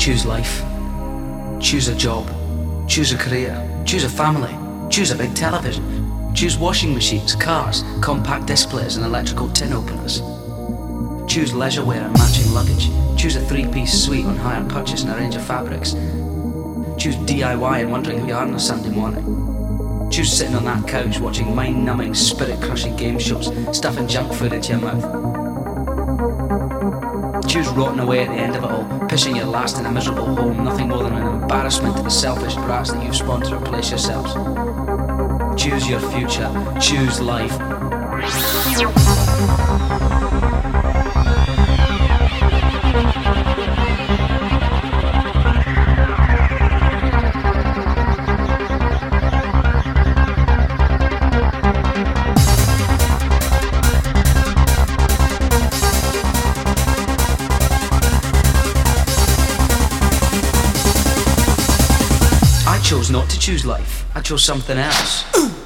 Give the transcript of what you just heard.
Choose life. Choose a job. Choose a career. Choose a family. Choose a big television. Choose washing machines, cars, compact displays and electrical tin openers. Choose leisure wear and matching luggage. Choose a three-piece suite on hire purchase and a range of fabrics. Choose DIY and wondering who you are on a Sunday morning. Choose sitting on that couch watching mind-numbing, spirit-crushing game shows, stuffing junk food into your mouth. Choose rotting away at the end of it all, pissing your last in a miserable hole, nothing more than an embarrassment to the selfish brats that you've spawned to replace yourselves. Choose your future. Choose life. I chose not to choose life. I chose something else.